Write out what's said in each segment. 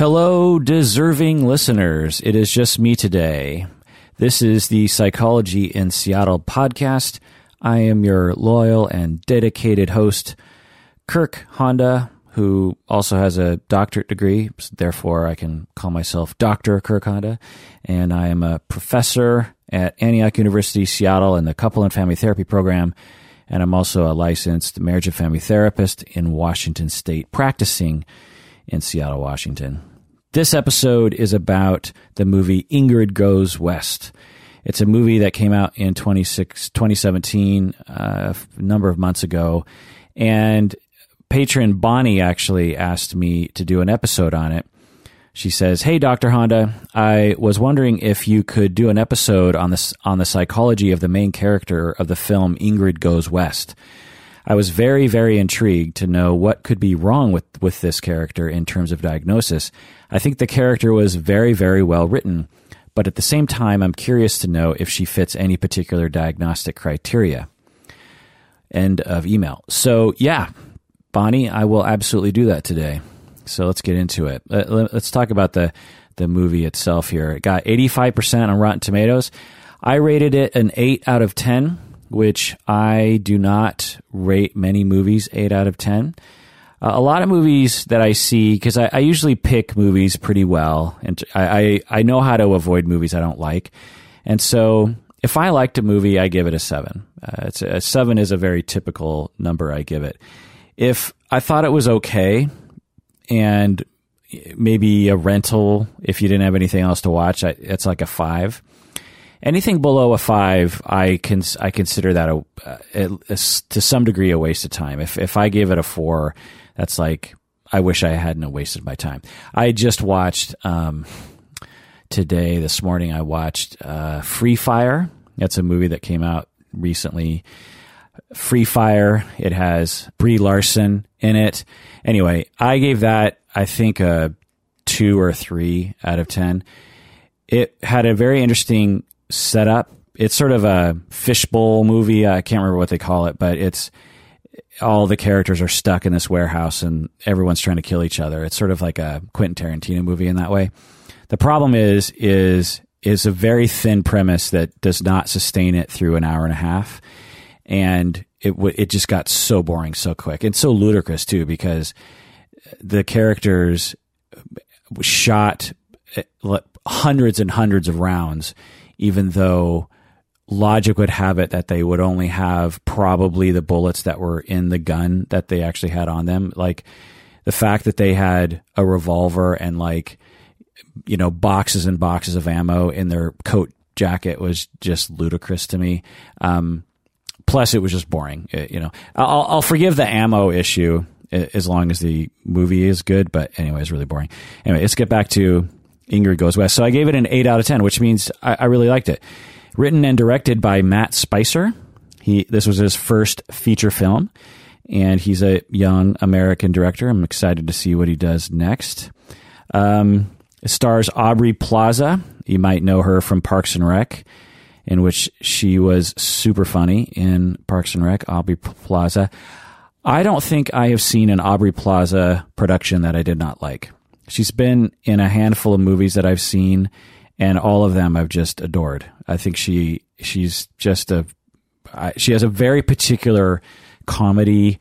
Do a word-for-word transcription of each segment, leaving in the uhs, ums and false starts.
Hello, deserving listeners. It is just me today. This is the Psychology in Seattle podcast. I am your loyal and dedicated host, Kirk Honda, who also has a doctorate degree. Therefore, I can call myself Doctor Kirk Honda. And I am a professor at Antioch University, Seattle, in the Couple and Family Therapy program. And I'm also a licensed marriage and family therapist in Washington State, practicing in Seattle, Washington. This episode is about the movie Ingrid Goes West. It's a movie that came out in twenty seventeen, uh, a number of months ago, and patron Bonnie actually asked me to do an episode on it. She says, "Hey, Doctor Honda, I was wondering if you could do an episode on this on the psychology of the main character of the film Ingrid Goes West. I was very, very intrigued to know what could be wrong with, with this character in terms of diagnosis. I think the character was very, very well written, but at the same time, I'm curious to know if she fits any particular diagnostic criteria." End of email. So, yeah, Bonnie, I will absolutely do that today. So let's get into it. Let's talk about the, the movie itself here. It got eighty-five percent on Rotten Tomatoes. I rated it an eight out of ten. Which I do not rate many movies eight out of ten. Uh, a lot of movies that I see, because I, I usually pick movies pretty well, and I, I, I know how to avoid movies I don't like. And so if I liked a movie, I give it a seven. Uh, it's a, a seven is a very typical number I give it. If I thought it was okay, and maybe a rental, if you didn't have anything else to watch, I, it's like a five. Anything below a five, I can I consider that a, a, a to some degree a waste of time. If if I gave it a four, that's like I wish I hadn't wasted my time. I just watched um, today, this morning. I watched uh, Free Fire. That's a movie that came out recently. Free Fire. It has Brie Larson in it. Anyway, I gave that I think a two or three out of ten. It had a very interesting setup. It's sort of a fishbowl movie. I can't remember what they call it, but it's all the characters are stuck in this warehouse and everyone's trying to kill each other. It's sort of like a Quentin Tarantino movie in that way. The problem is, is, is a very thin premise that does not sustain it through an hour and a half. And it w- it just got so boring so quick and so ludicrous too, because the characters shot hundreds and hundreds of rounds, even though logic would have it that they would only have probably the bullets that were in the gun that they actually had on them. Like the fact that they had a revolver and like, you know, boxes and boxes of ammo in their coat jacket was just ludicrous to me. Um, plus it was just boring. It, you know, I'll, I'll forgive the ammo issue as long as the movie is good, but anyway, it's really boring. Anyway, let's get back to Ingrid Goes West. So I gave it an eight out of ten, which means I, I really liked it. Written and directed by Matt Spicer. He this was his first feature film, and he's a young American director. I'm excited to see what he does next. Um, it stars Aubrey Plaza. You might know her from Parks and Rec, in which she was super funny in Parks and Rec, Aubrey Plaza. I don't think I have seen an Aubrey Plaza production that I did not like. She's been in a handful of movies that I've seen, and all of them I've just adored. I think she she's just a she has a very particular comedy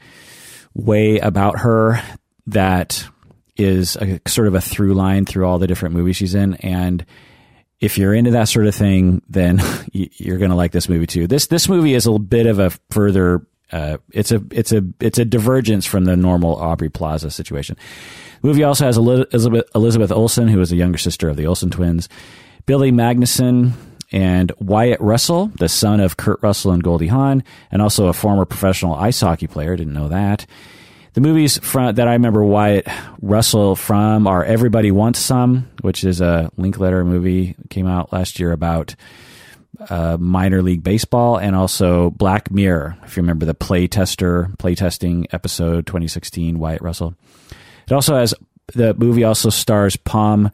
way about her that is a, sort of a through line through all the different movies she's in. And if you're into that sort of thing, then you're going to like this movie too. This this movie is a bit of a further uh, it's a it's a it's a divergence from the normal Aubrey Plaza situation. The movie also has Elizabeth, Elizabeth Olsen, who is the younger sister of the Olsen twins, Billy Magnuson, and Wyatt Russell, the son of Kurt Russell and Goldie Hawn, and also a former professional ice hockey player. Didn't know that. The movies from, that I remember Wyatt Russell from are Everybody Wants Some, which is a Linklater movie that came out last year about uh, minor league baseball, and also Black Mirror, if you remember the play tester, play testing episode twenty sixteen, Wyatt Russell. It also has, the movie also stars Pom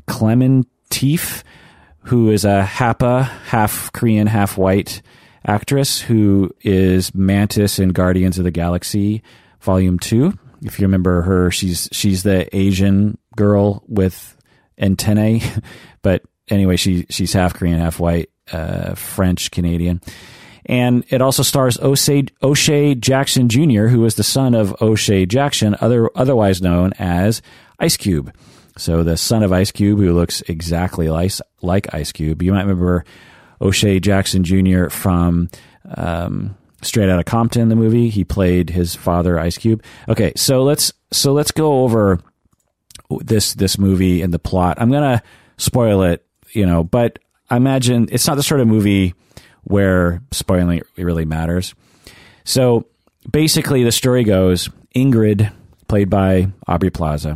Klementieff, who is a Hapa, half Korean, half white actress who is Mantis in Guardians of the Galaxy Volume two. if you remember her, she's she's the Asian girl with antennae, but anyway, she she's half Korean, half white, uh, French Canadian. And it also stars O'Shea, O'Shea Jackson Junior, who is the son of O'Shea Jackson, other otherwise known as Ice Cube. So the son of Ice Cube, who looks exactly like, like Ice Cube. You might remember O'Shea Jackson Junior from um, Straight Outta Compton, the movie. He played his father, Ice Cube. Okay, so let's so let's go over this this movie and the plot. I'm gonna spoil it, you know, but I imagine it's not the sort of movie where spoiling it really matters. So basically, the story goes: Ingrid, played by Aubrey Plaza.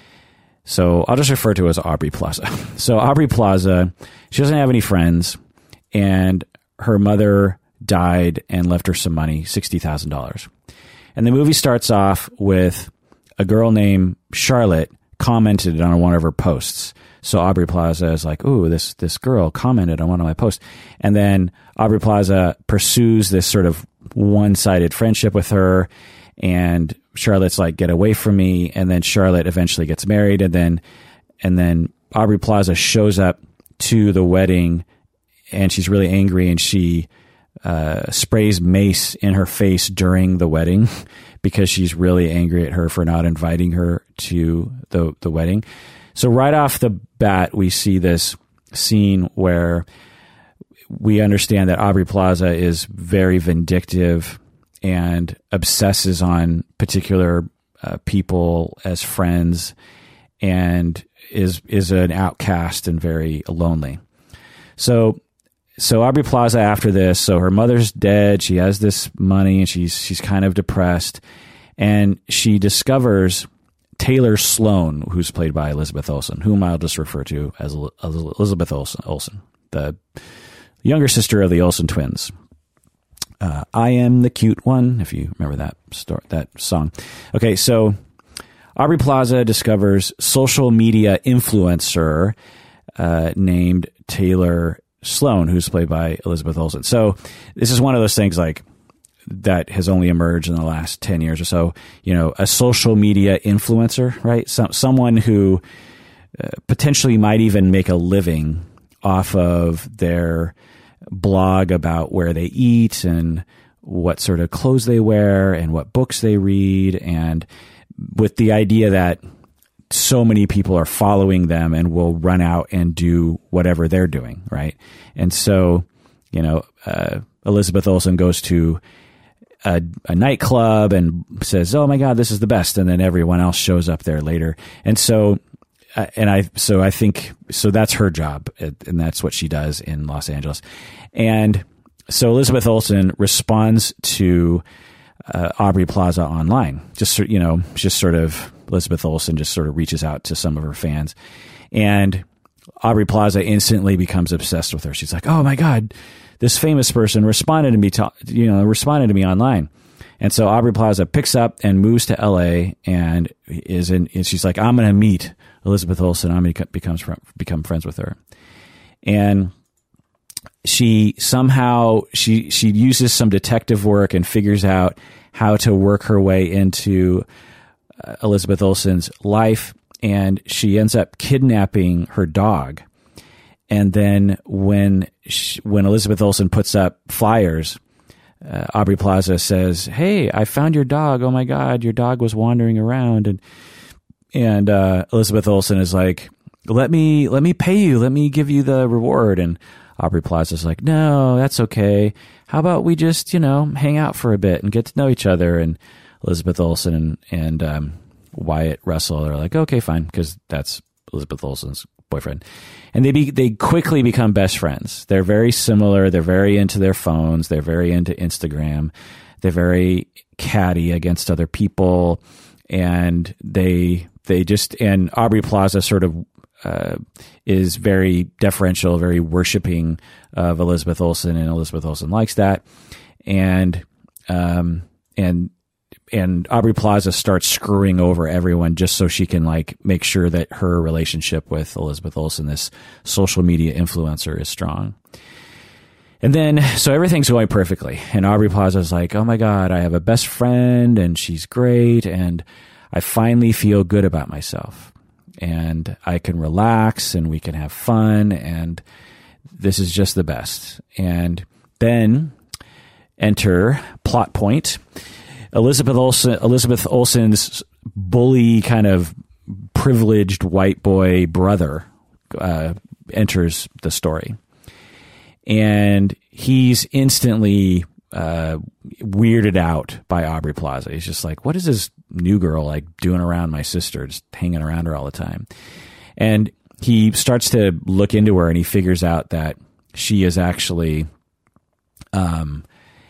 So I'll just refer to her as Aubrey Plaza. So Aubrey Plaza, she doesn't have any friends, and her mother died and left her some money, sixty thousand dollars. And the movie starts off with a girl named Charlotte commented on one of her posts. So Aubrey Plaza is like, "Ooh, this this girl commented on one of my posts," and then Aubrey Plaza pursues this sort of one-sided friendship with her, and Charlotte's like, "Get away from me," and then Charlotte eventually gets married, and then and then Aubrey Plaza shows up to the wedding, and she's really angry, and she uh, sprays mace in her face during the wedding because she's really angry at her for not inviting her to the the wedding. So right off the bat, we see this scene where we understand that Aubrey Plaza is very vindictive and obsesses on particular uh, people as friends, and is is an outcast and very lonely. So so Aubrey Plaza, after this, so her mother's dead, she has this money, and she's she's kind of depressed, and she discovers Taylor Sloan, who's played by Elizabeth Olsen, whom I'll just refer to as Elizabeth Olsen, Olsen, the younger sister of the Olsen twins. Uh, I am the cute one, if you remember that story, that song. Okay, so Aubrey Plaza discovers social media influencer uh, named Taylor Sloan, who's played by Elizabeth Olsen. So this is one of those things like that has only emerged in the last ten years or so, you know, a social media influencer, right? Some, someone who uh, potentially might even make a living off of their blog about where they eat and what sort of clothes they wear and what books they read, and with the idea that so many people are following them and will run out and do whatever they're doing, right? And so, you know, uh, Elizabeth Olsen goes to A, a nightclub and says, "Oh my God, this is the best," and then everyone else shows up there later. And so, uh, and I, so I think, so that's her job, and that's what she does in Los Angeles. And so Elizabeth Olsen responds to uh, Aubrey Plaza online. Just you know, just sort of Elizabeth Olsen just sort of reaches out to some of her fans, and Aubrey Plaza instantly becomes obsessed with her. She's like, "Oh my God, this famous person responded to me, to, you know, responded to me online." And so Aubrey Plaza picks up and moves to L A and is in, and she's like, "I'm going to meet Elizabeth Olsen. I'm going to becomes become friends with her." And she somehow, she, she uses some detective work and figures out how to work her way into uh, Elizabeth Olsen's life. And she ends up kidnapping her dog. And then when she, when Elizabeth Olsen puts up flyers, uh, Aubrey Plaza says, "Hey, I found your dog. Oh my God, your dog was wandering around." And and uh, Elizabeth Olsen is like, "Let me let me pay you. Let me give you the reward." And Aubrey Plaza is like, "No, that's okay. How about we just, you know, hang out for a bit and get to know each other?" And Elizabeth Olsen and and um, Wyatt Russell are like, "Okay, fine," because that's Elizabeth Olsen's boyfriend. And they be, they quickly become best friends. They're very similar. They're very into their phones. They're very into Instagram. They're very catty against other people. And they, they just, and Aubrey Plaza sort of, uh, is very deferential, very worshiping of Elizabeth Olsen, and Elizabeth Olsen likes that. And, um, and, And Aubrey Plaza starts screwing over everyone just so she can like make sure that her relationship with Elizabeth Olsen, this social media influencer, is strong. And then, so everything's going perfectly. And Aubrey Plaza is like, "Oh my God, I have a best friend and she's great. And I finally feel good about myself, and I can relax, and we can have fun, and this is just the best. And then enter plot point. Elizabeth Olsen, Elizabeth Olsen's bully, kind of privileged white boy brother uh, enters the story, and he's instantly uh, weirded out by Aubrey Plaza. He's just like, what is this new girl like doing around my sister, just hanging around her all the time? And he starts to look into her, and he figures out that she is actually um,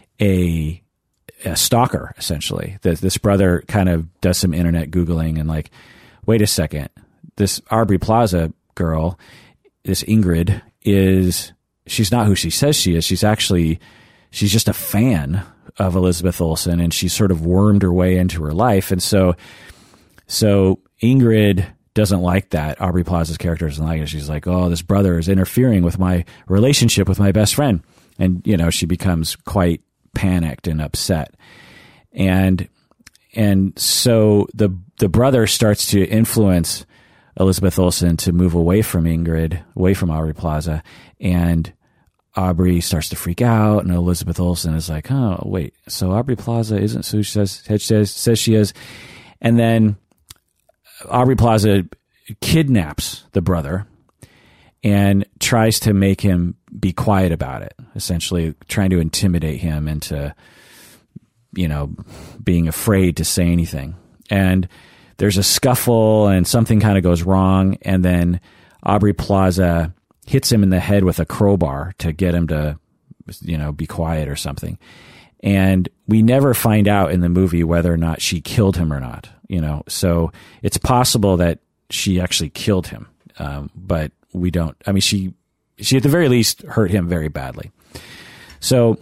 a, a stalker, essentially. That this brother kind of does some internet Googling and like, wait a second, this Aubrey Plaza girl, this Ingrid, is, she's not who she says she is. She's actually, she's just a fan of Elizabeth Olsen, and she's sort of wormed her way into her life. And so, so Ingrid doesn't like that. Aubrey Plaza's character doesn't like it. She's like, oh, this brother is interfering with my relationship with my best friend. And, you know, she becomes quite panicked and upset. And, and so the, the brother starts to influence Elizabeth Olsen to move away from Ingrid, away from Aubrey Plaza. And Aubrey starts to freak out, and Elizabeth Olsen is like, oh, wait, so Aubrey Plaza isn't who she says, says, says she is. And then Aubrey Plaza kidnaps the brother and tries to make him be quiet about it, essentially trying to intimidate him into, you know, being afraid to say anything. And there's a scuffle, and something kind of goes wrong, and then Aubrey Plaza hits him in the head with a crowbar to get him to, you know, be quiet or something. And we never find out in the movie whether or not she killed him or not, you know. So it's possible that she actually killed him, um, but we don't. I mean, she she at the very least hurt him very badly. So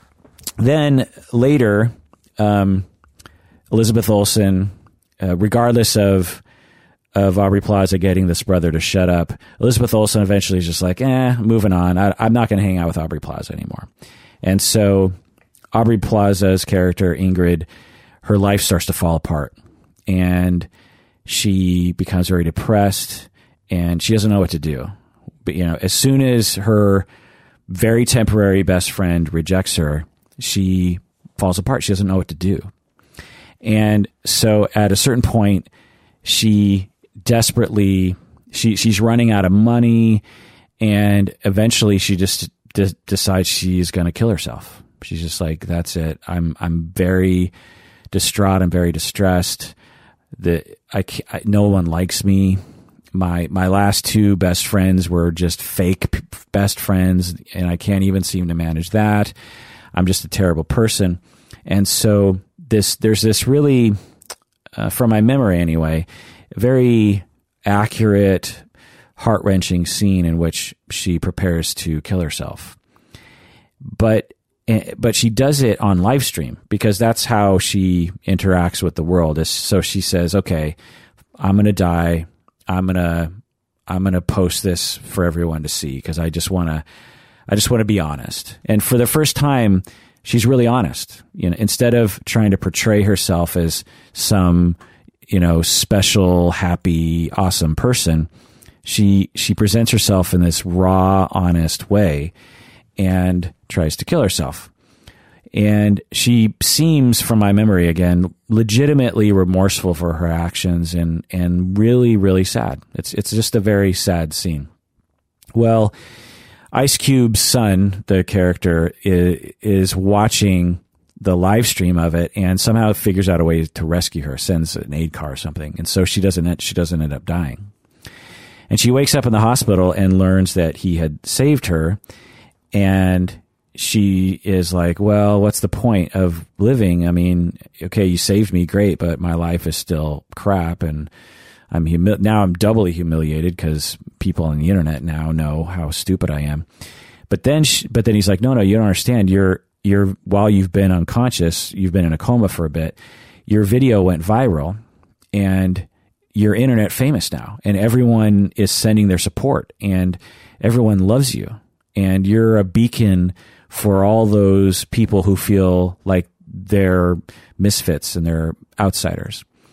then later, um, Elizabeth Olsen, uh, regardless of of Aubrey Plaza getting this brother to shut up, Elizabeth Olsen eventually is just like, eh, moving on. I, I'm not going to hang out with Aubrey Plaza anymore. And so Aubrey Plaza's character, Ingrid, her life starts to fall apart, and she becomes very depressed, and she doesn't know what to do. But, you know, as soon as her very temporary best friend rejects her, she falls apart. She doesn't know what to do. And so at a certain point, she desperately, she she's running out of money, and eventually she just d- decides she's going to kill herself. She's just like, that's it. I'm I'm very distraught. I'm very distressed. The I, I no one likes me. My my last two best friends were just fake p- best friends, and I can't even seem to manage that. I'm just a terrible person. And so this there's this really, uh, from my memory anyway, very accurate, heart-wrenching scene in which she prepares to kill herself. But but she does it on live stream, because that's how she interacts with the world. Is so she says, okay, I'm going to die. I'm going to I'm going to post this for everyone to see, because I just want to I just want to be honest. And for the first time, she's really honest. You know, instead of trying to portray herself as some, you know, special, happy, awesome person, she she presents herself in this raw, honest way and tries to kill herself. And she seems, from my memory again, legitimately remorseful for her actions, and and really, really sad. It's it's just a very sad scene. Well, Ice Cube's son, the character, is, is watching the live stream of it, and somehow figures out a way to rescue her, sends an aid car or something, and so she doesn't she doesn't end up dying. And she wakes up in the hospital and learns that he had saved her, and she is like, well, what's the point of living? I mean, okay, you saved me, great, but my life is still crap, and I'm humi- now I'm doubly humiliated because people on the internet now know how stupid I am. But then, she, but then he's like, no, no, you don't understand. You're you're while you've been unconscious, you've been in a coma for a bit. Your video went viral, and you're internet famous now, and everyone is sending their support, and everyone loves you, and you're a beacon for all those people who feel like they're misfits and they're outsiders.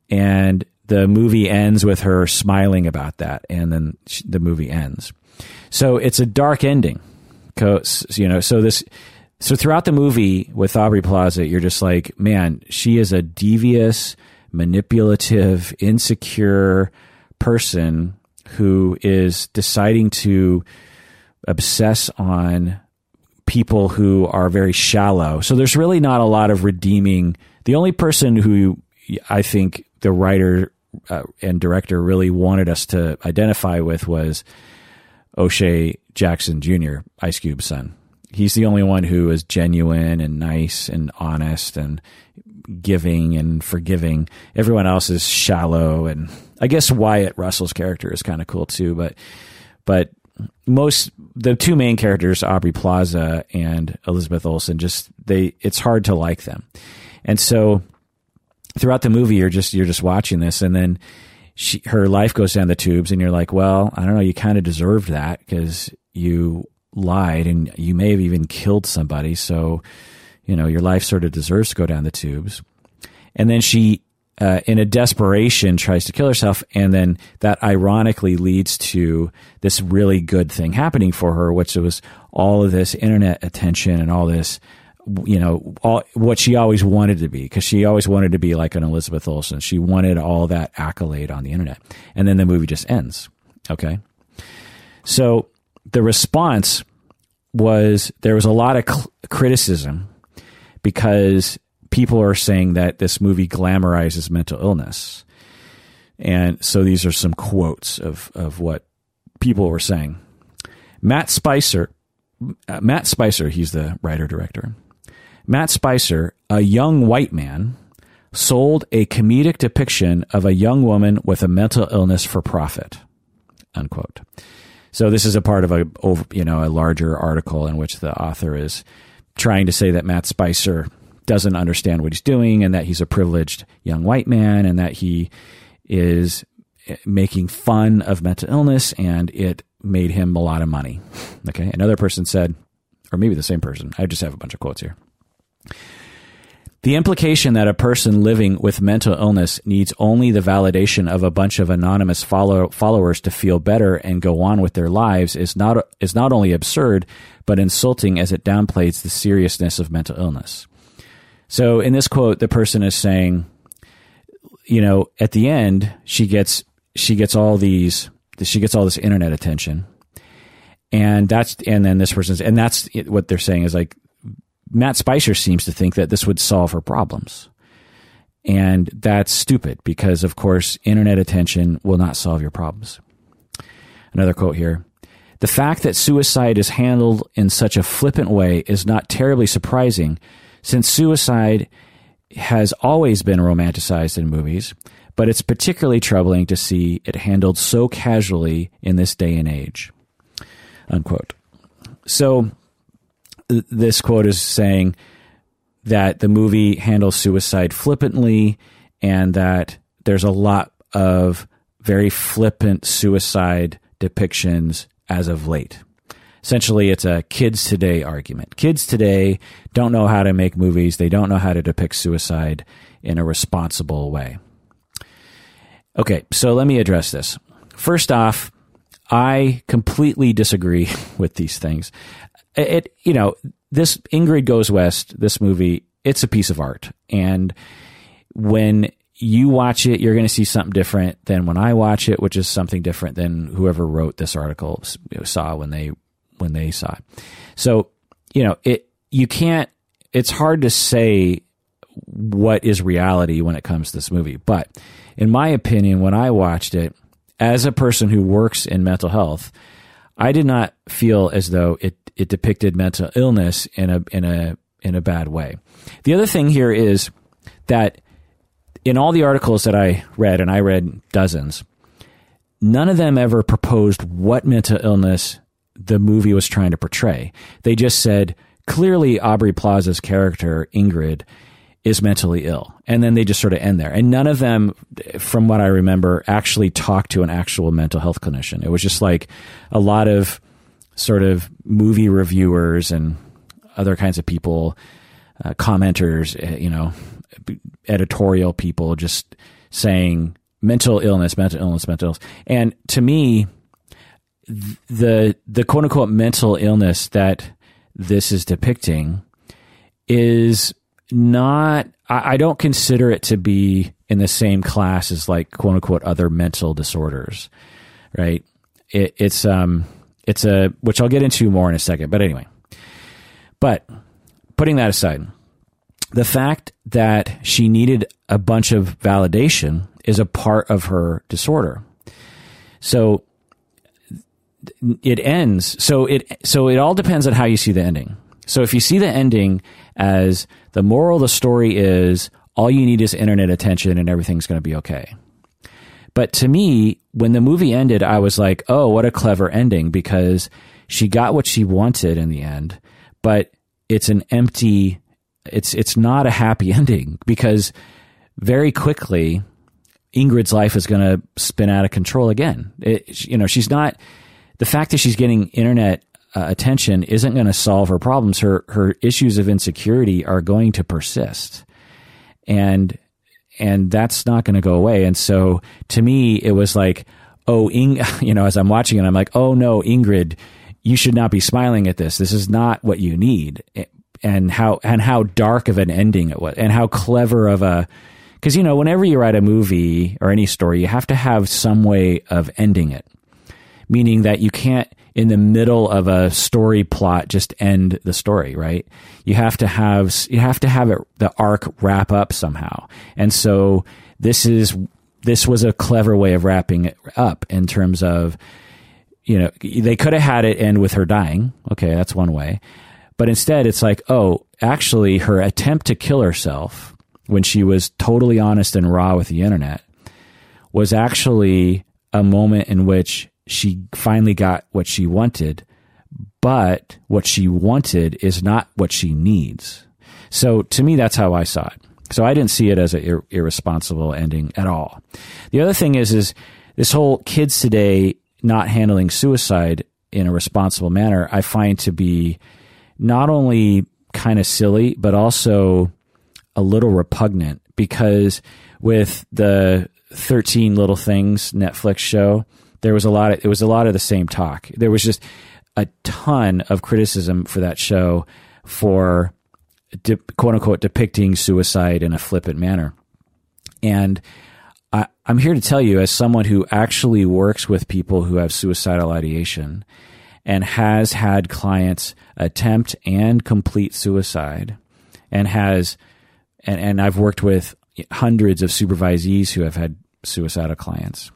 and the movie ends with her smiling about that, and then sh- the movie ends. So it's a dark ending. You know, so this, so throughout the movie with Aubrey Plaza, you're just like, man, she is a devious, manipulative, insecure person who is deciding to obsess on people who are very shallow. So there's really not a lot of redeeming. The only person who I think the writer uh, and director really wanted us to identify with was O'Shea Jackson Junior, Ice Cube's son. He's the only one who is genuine and nice and honest and giving and forgiving. Everyone else is shallow, and I guess Wyatt Russell's character is kind of cool too, but but most the two main characters, Aubrey Plaza and Elizabeth Olsen, just they it's hard to like them. And so throughout the movie you're just you're just watching this, and then she her life goes down the tubes, and you're like, well, I don't know, you kind of deserved that because you lied and you may have even killed somebody, so you know your life sort of deserves to go down the tubes. And then she uh, in a desperation tries to kill herself, and then that ironically leads to this really good thing happening for her, which was all of this internet attention and all this, you know, all what she always wanted to be, because she always wanted to be like an Elizabeth Olsen. She wanted all that accolade on the internet. And then the movie just ends. Okay. So the response was there was a lot of cl- criticism because people are saying that this movie glamorizes mental illness. And so these are some quotes of, of what people were saying. Matt Spicer, uh, Matt Spicer, he's the writer-director. Matt Spicer, a young white man, sold a comedic depiction of a young woman with a mental illness for profit, unquote. So this is a part of a, you know, a larger article in which the author is trying to say that Matt Spicer doesn't understand what he's doing, and that he's a privileged young white man, and that he is making fun of mental illness, and it made him a lot of money. Okay. Another person said, or maybe the same person, I just have a bunch of quotes here. The implication that a person living with mental illness needs only the validation of a bunch of anonymous follow, followers to feel better and go on with their lives is not is not only absurd, but insulting, as it downplays the seriousness of mental illness. So in this quote, the person is saying, you know, at the end, she gets she gets all these she gets all this internet attention, and that's and then this person's and that's what they're saying is like, Matt Spicer seems to think that this would solve her problems. And that's stupid because, of course, internet attention will not solve your problems. Another quote here. The fact that suicide is handled in such a flippant way is not terribly surprising, since suicide has always been romanticized in movies, but it's particularly troubling to see it handled so casually in this day and age. Unquote. So this quote is saying that the movie handles suicide flippantly, and that there's a lot of very flippant suicide depictions as of late. Essentially, it's a kids today argument. Kids today don't know how to make movies. They don't know how to depict suicide in a responsible way. Okay, so let me address this. First off, I completely disagree with these things. It, you know, this Ingrid Goes West, this movie, it's a piece of art. And when you watch it, you're going to see something different than when I watch it, which is something different than whoever wrote this article saw when they, when they saw it. So, you know, it, you can't, it's hard to say what is reality when it comes to this movie. But in my opinion, when I watched it, as a person who works in mental health, I did not feel as though it, it depicted mental illness in a in a in a bad way. The other thing here is that in all the articles that I read, and I read dozens, none of them ever proposed what mental illness the movie was trying to portray. They just said, clearly Aubrey Plaza's character, Ingrid, is mentally ill. And then they just sort of end there. And none of them, from what I remember, actually talked to an actual mental health clinician. It was just like a lot of sort of movie reviewers and other kinds of people, uh, commenters, you know, editorial people just saying mental illness, mental illness, mental illness. And to me, the the quote unquote mental illness that this is depicting is not, I, I don't consider it to be in the same class as like quote unquote other mental disorders, right? It, it's um it's a, which I'll get into more in a second, but anyway. But putting that aside, the fact that she needed a bunch of validation is a part of her disorder. So it ends. So it, so it all depends on how you see the ending. So if you see the ending as the moral of the story is all you need is internet attention and everything's going to be okay. But to me, when the movie ended, I was like, oh, what a clever ending, because she got what she wanted in the end, but it's an empty, it's, it's not a happy ending, because very quickly Ingrid's life is going to spin out of control again. It, you know, she's not, the fact that she's getting internet uh, attention isn't going to solve her problems. Her, her issues of insecurity are going to persist. And, and that's not going to go away. And so to me, it was like, oh, Ing, you know, as I'm watching it, I'm like, oh no, Ingrid, you should not be smiling at this. This is not what you need. And how, and how dark of an ending it was, and how clever of a, because, you know, whenever you write a movie or any story, you have to have some way of ending it. Meaning that you can't, in the middle of a story plot, just end the story, right? You have to have, you have to have it, the arc wrap up somehow. And so this is, this was a clever way of wrapping it up in terms of, you know, they could have had it end with her dying. Okay, that's one way. But instead it's like, oh, actually her attempt to kill herself when she was totally honest and raw with the internet was actually a moment in which she finally got what she wanted, but what she wanted is not what she needs. So to me, that's how I saw it. So I didn't see it as an ir- irresponsible ending at all. The other thing is, is this whole kids today not handling suicide in a responsible manner, I find to be not only kind of silly, but also a little repugnant, because with the thirteen Little Things Netflix show, there was a lot of, it was a lot of the same talk. There was just a ton of criticism for that show for de, quote unquote depicting suicide in a flippant manner. And I, I'm here to tell you, as someone who actually works with people who have suicidal ideation and has had clients attempt and complete suicide, and has, and, and I've worked with hundreds of supervisees who have had suicidal clients.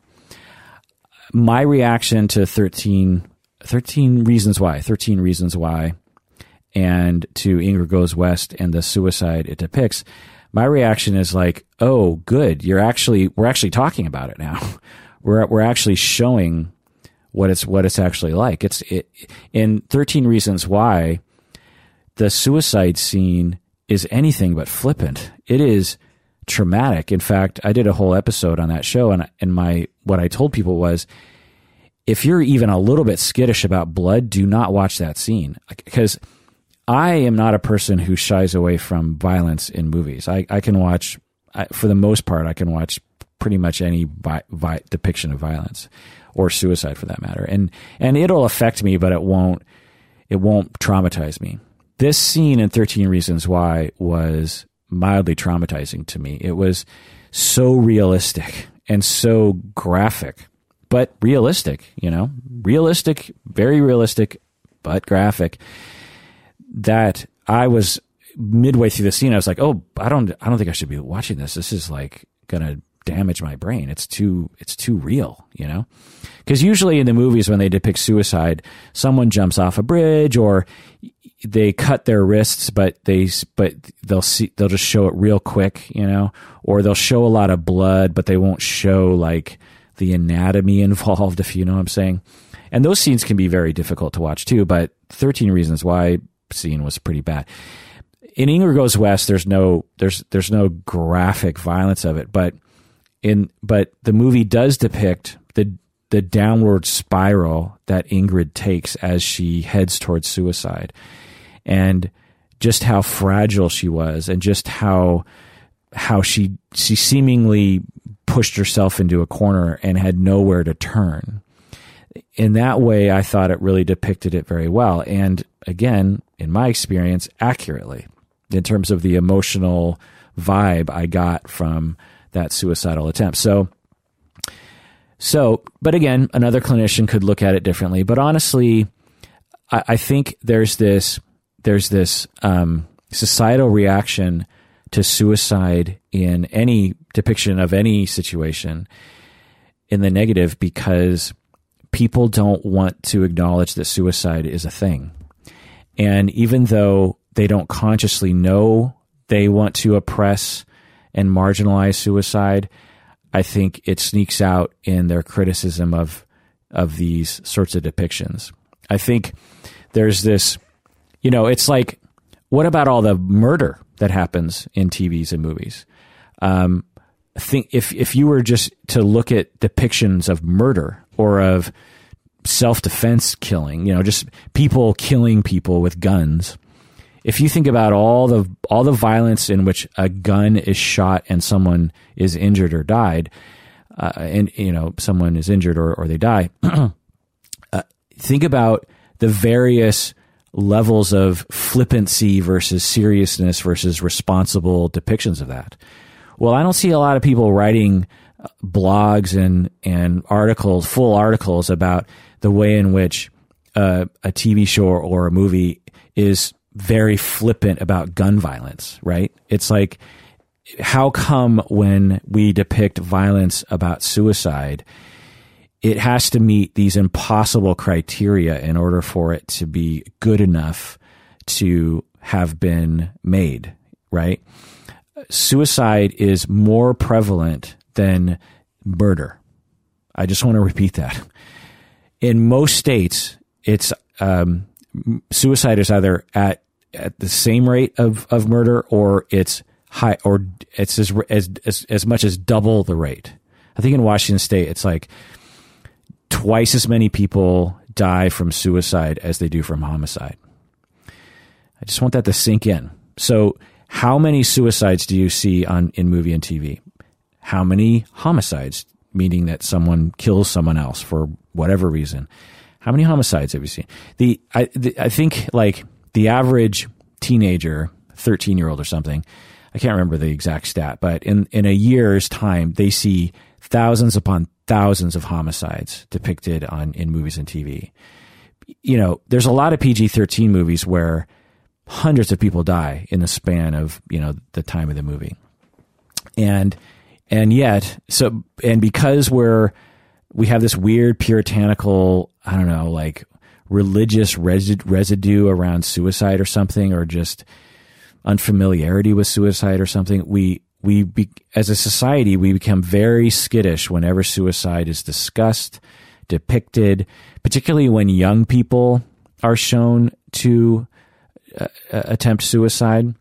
My reaction to thirteen, thirteen Reasons Why, thirteen Reasons Why, and to Ingrid Goes West and the suicide it depicts, my reaction is like, oh, good. You're actually, we're actually talking about it now. We're, we're actually showing what it's, what it's actually like. It's, it, in thirteen Reasons Why, the suicide scene is anything but flippant. It is traumatic. In fact, I did a whole episode on that show, and, and my, what I told people was, if you're even a little bit skittish about blood, do not watch that scene. Because I am not a person who shies away from violence in movies. I, I can watch, I, for the most part, I can watch pretty much any vi- vi- depiction of violence, or suicide for that matter. And, and it'll affect me, but it won't, it won't traumatize me. This scene in thirteen Reasons Why was mildly traumatizing to me. It was so realistic and so graphic, but realistic, you know, realistic, very realistic, but graphic, that I was midway through the scene. I was like, oh, I don't, I don't think I should be watching this. This is like going to damage my brain. It's too, it's too real, you know, because usually in the movies, when they depict suicide, someone jumps off a bridge, or they cut their wrists, but they, but they'll see, they'll just show it real quick, you know, or they'll show a lot of blood, but they won't show like the anatomy involved, if you know what I'm saying. And those scenes can be very difficult to watch too, but thirteen Reasons Why scene was pretty bad. In Ingrid Goes West, there's no, there's, there's no graphic violence of it, but in, but the movie does depict the, the downward spiral that Ingrid takes as she heads towards suicide, and just how fragile she was, and just how, how she, she seemingly pushed herself into a corner and had nowhere to turn. In that way, I thought it really depicted it very well. And again, in my experience, accurately, in terms of the emotional vibe I got from that suicidal attempt. So, so, but again, another clinician could look at it differently. But honestly, I, I think there's this, there's this um, societal reaction to suicide in any depiction of any situation in the negative, because people don't want to acknowledge that suicide is a thing. And even though they don't consciously know they want to oppress and marginalize suicide, I think it sneaks out in their criticism of of these sorts of depictions. I think there's this, you know, it's like, what about all the murder that happens in T Vs and movies? Um, think if if you were just to look at depictions of murder or of self-defense killing, you know, just people killing people with guns. If you think about all the all the violence in which a gun is shot and someone is injured or died, uh, and you know someone is injured or, or they die, uh, think about the various levels of flippancy versus seriousness versus responsible depictions of that. Well, I don't see a lot of people writing blogs and and articles, full articles about the way in which uh, a T V show or a movie is very flippant about gun violence, right? It's like, how come when we depict violence about suicide, it has to meet these impossible criteria in order for it to be good enough to have been made, right? Suicide is more prevalent than murder. I just want to repeat that. In most states, it's um, suicide is either at at the same rate of, of murder, or it's high, or it's as, as as as much as double the rate. I think in Washington State, it's like twice as many people die from suicide as they do from homicide. I just want that to sink in. So, how many suicides do you see on in movie and T V? How many homicides, meaning that someone kills someone else for whatever reason? How many homicides have you seen? The I the, I think like the average teenager, thirteen year old or something, I can't remember the exact stat, but in in a year's time, they see thousands upon thousands of homicides depicted on in movies and T V. You know, there's a lot of P G thirteen movies where hundreds of people die in the span of, you know, the time of the movie. And and yet, so and because we're we have this weird puritanical, I don't know, like religious resid- residue around suicide or something, or just unfamiliarity with suicide or something, we we be, as a society, we become very skittish whenever suicide is discussed, depicted, particularly when young people are shown to uh, attempt suicide.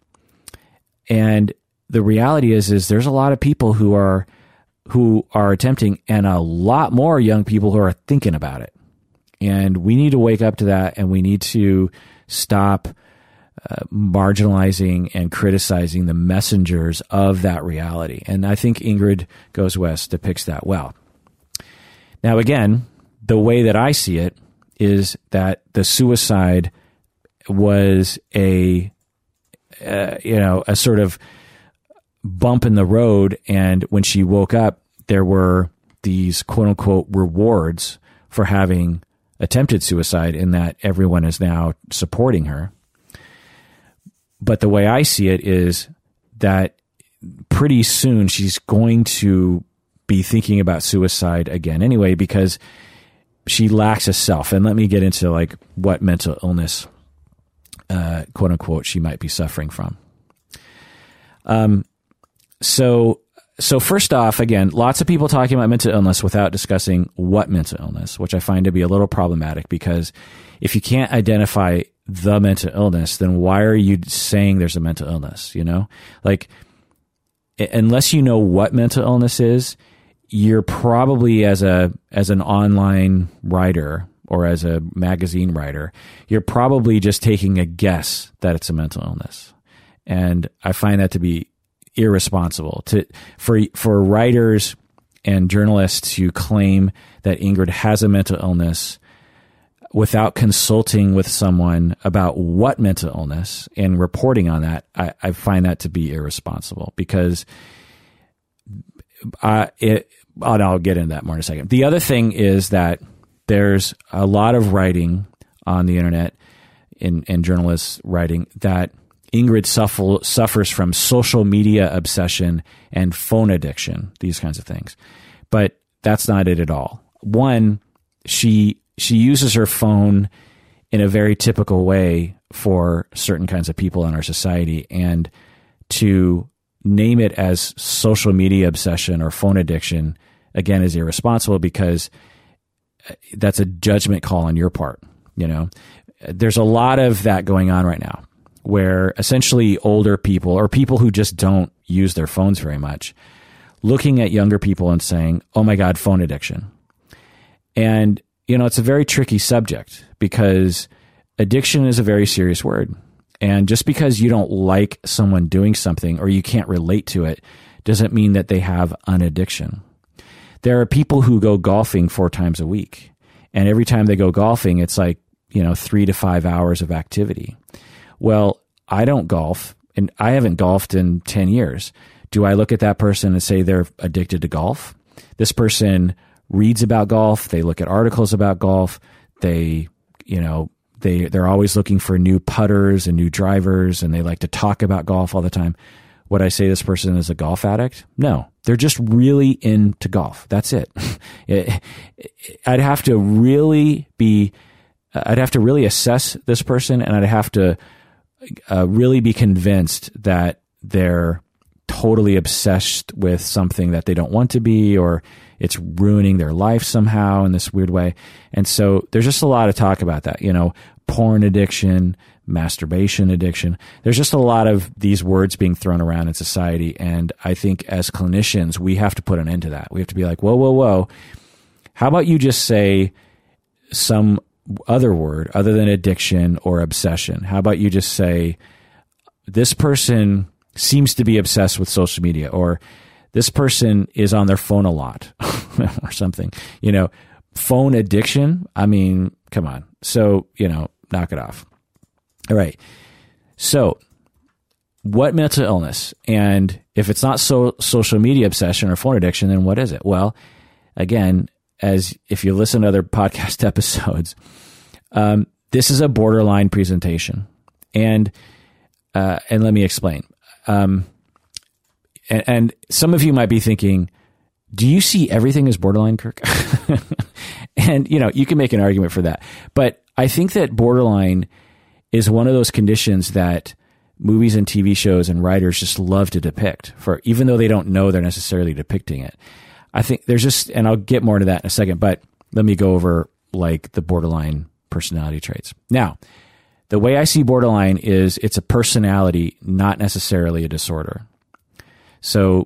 And the reality is, is there's a lot of people who are who are attempting, and a lot more young people who are thinking about it. And we need to wake up to that, and we need to stop uh, marginalizing and criticizing the messengers of that reality. And I think Ingrid Goes West depicts that well. Now, again, the way that I see it is that the suicide was a, uh, you know, a sort of bump in the road, and when she woke up, there were these quote unquote rewards for having attempted suicide, in that everyone is now supporting her. But the way I see it is that pretty soon she's going to be thinking about suicide again anyway, because she lacks a self. And let me get into like what mental illness, uh, quote unquote, she might be suffering from. Um, So, so first off, again, lots of people talking about mental illness without discussing what mental illness, which I find to be a little problematic, because if you can't identify the mental illness, then why are you saying there's a mental illness? You know, like, unless you know what mental illness is, you're probably, as a, as an online writer or as a magazine writer, you're probably just taking a guess that it's a mental illness. And I find that to be irresponsible. To for for writers and journalists who claim that Ingrid has a mental illness without consulting with someone about what mental illness and reporting on that, I, I find that to be irresponsible because I, it, and I'll get into that more in a second. The other thing is that there's a lot of writing on the internet in, in journalists writing that Ingrid suffer, suffers from social media obsession and phone addiction, these kinds of things. But that's not it at all. One, she she uses her phone in a very typical way for certain kinds of people in our society, and to name it as social media obsession or phone addiction, again, is irresponsible because that's a judgment call on your part. You know, there's a lot of that going on right now, where essentially older people or people who just don't use their phones very much, looking at younger people and saying, oh my God, phone addiction. And, you know, it's a very tricky subject because addiction is a very serious word. And just because you don't like someone doing something or you can't relate to it doesn't mean that they have an addiction. There are people who go golfing four times a week. And every time they go golfing, it's like, you know, three to five hours of activity. Well, I don't golf, and I haven't golfed in ten years. Do I look at that person and say they're addicted to golf? This person reads about golf. They look at articles about golf. They, you know, they, they're always looking for new putters and new drivers, and they like to talk about golf all the time. Would I say this person is a golf addict? No, they're just really into golf. That's it. it I'd have to really be, I'd have to really assess this person, and I'd have to uh, really be convinced that they're totally obsessed with something that they don't want to be, or it's ruining their life somehow in this weird way. And so there's just a lot of talk about that, you know, porn addiction, masturbation addiction. There's just a lot of these words being thrown around in society. And I think as clinicians, we have to put an end to that. We have to be like, whoa, whoa, whoa. How about you just say some other word other than addiction or obsession? How about you just say, this person seems to be obsessed with social media, or this person is on their phone a lot or something, you know, phone addiction. I mean, come on. So, you know, knock it off. All right. So what mental illness? And if it's not so social media obsession or phone addiction, then what is it? Well, again, as if you listen to other podcast episodes, um, this is a borderline presentation. And, uh, and let me explain. Um, and, and some of you might be thinking, do you see everything as borderline, Kirk? And, you know, you can make an argument for that. But I think that borderline is one of those conditions that movies and T V shows and writers just love to depict, for even though they don't know they're necessarily depicting it. I think there's just, and I'll get more into that in a second, but let me go over like the borderline personality traits. Now, the way I see borderline is it's a personality, not necessarily a disorder. So,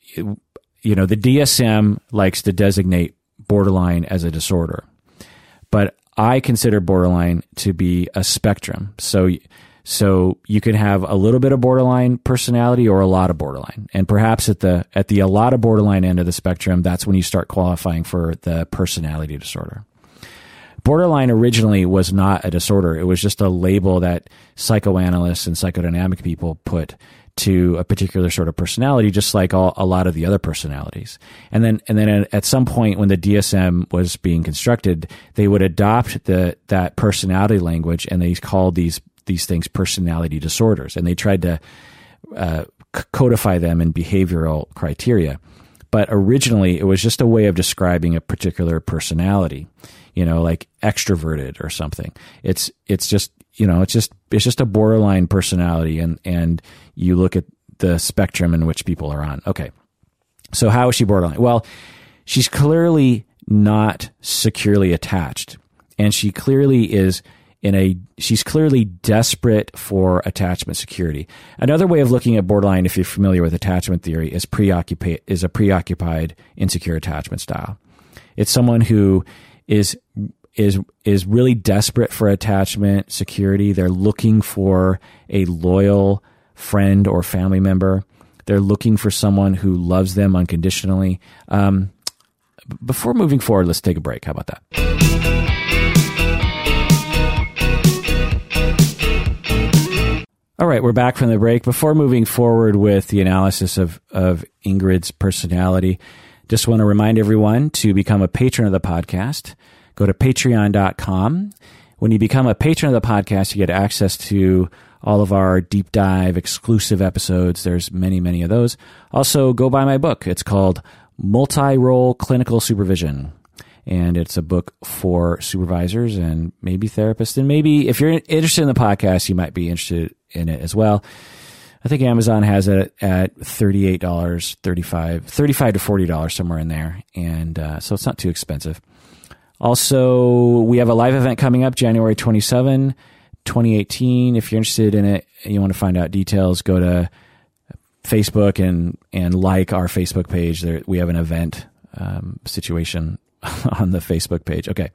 you know, the D S M likes to designate borderline as a disorder, but I consider borderline to be a spectrum. So, so you can have a little bit of borderline personality or a lot of borderline. And perhaps at the, at the a lot of borderline end of the spectrum, that's when you start qualifying for the personality disorder. Borderline originally was not a disorder. It was just a label that psychoanalysts and psychodynamic people put to a particular sort of personality, just like all, a lot of the other personalities. And then, and then at some point when the D S M was being constructed, they would adopt the, that personality language, and they called these, these things personality disorders. And they tried to, uh, codify them in behavioral criteria. But originally it was just a way of describing a particular personality, you know, like extroverted or something. It's, it's just, you know, it's just, it's just a borderline personality, and, and you look at the spectrum in which people are on. Okay. So how is she borderline? Well, she's clearly not securely attached, and she clearly is in a, she's clearly desperate for attachment security. Another way of looking at borderline, if you're familiar with attachment theory, is preoccupied, is a preoccupied insecure attachment style. It's someone who is is is really desperate for attachment security. They're looking for a loyal friend or family member. They're looking for someone who loves them unconditionally. Um, before moving forward, let's take a break. How about that? All right, we're back from the break. Before moving forward with the analysis of, of Ingrid's personality, just want to remind everyone to become a patron of the podcast. Go to patreon dot com. When you become a patron of the podcast, you get access to all of our deep dive exclusive episodes. There's many, many of those. Also, go buy my book. It's called Multi-Role Clinical Supervision. And it's a book for supervisors and maybe therapists. And maybe if you're interested in the podcast, you might be interested in it as well. I think Amazon has it at thirty-eight dollars, thirty-five dollars, thirty-five dollars to forty dollars, somewhere in there. And uh, so it's not too expensive. Also, we have a live event coming up January twenty-seventh, twenty eighteen. If you're interested in it and you want to find out details, go to Facebook and, and like our Facebook page. There, we have an event um, situation on the Facebook page. Okay.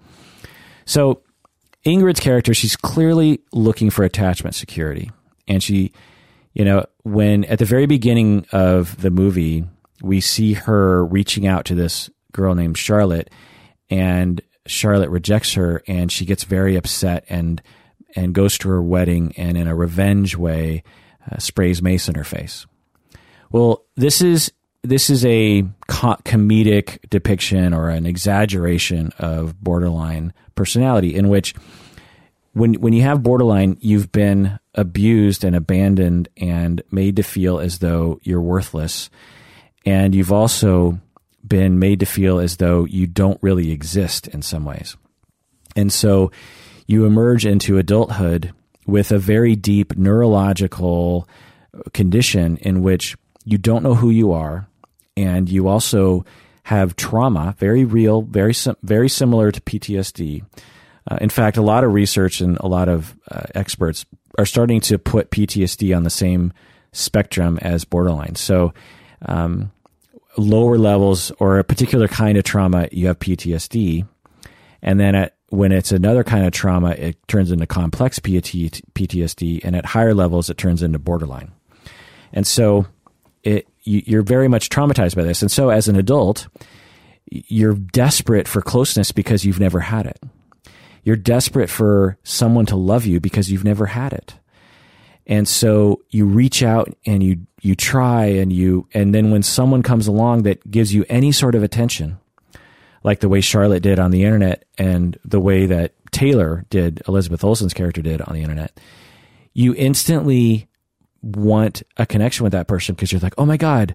So Ingrid's character, she's clearly looking for attachment security. And she, you know, when at the very beginning of the movie, we see her reaching out to this girl named Charlotte, and Charlotte rejects her, and she gets very upset and and goes to her wedding and in a revenge way uh, sprays mace in her face. Well, this is this is a co- comedic depiction or an exaggeration of borderline personality, in which when when you have borderline, you've been abused and abandoned and made to feel as though you're worthless, and you've also been made to feel as though you don't really exist in some ways. And so you emerge into adulthood with a very deep neurological condition in which you don't know who you are, and you also have trauma, very real, very very similar to P T S D. Uh, in fact, a lot of research and a lot of uh, experts are starting to put P T S D on the same spectrum as borderline. So um, lower levels or a particular kind of trauma, you have P T S D. And then at, when it's another kind of trauma, it turns into complex P T S D. And at higher levels, it turns into borderline. And so it, you, you're very much traumatized by this. And so as an adult, you're desperate for closeness because you've never had it. You're desperate for someone to love you because you've never had it. And so you reach out and you, you try and you, and then when someone comes along that gives you any sort of attention, like the way Charlotte did on the internet and the way that Taylor did, Elizabeth Olsen's character did on the internet, you instantly want a connection with that person because you're like, oh my God.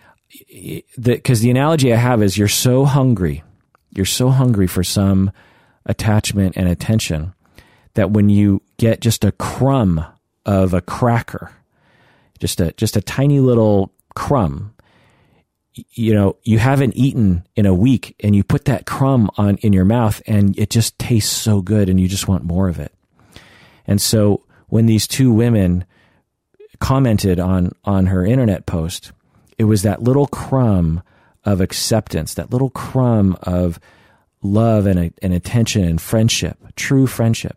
Because the, the analogy I have is you're so hungry. You're so hungry for some attachment and attention that when you get just a crumb of a cracker, just a just a tiny little crumb, you know, you haven't eaten in a week, and you put that crumb on in your mouth and it just tastes so good and you just want more of it. And so when these two women commented on on her internet post, it was that little crumb of acceptance, that little crumb of love and, and attention and friendship, true friendship.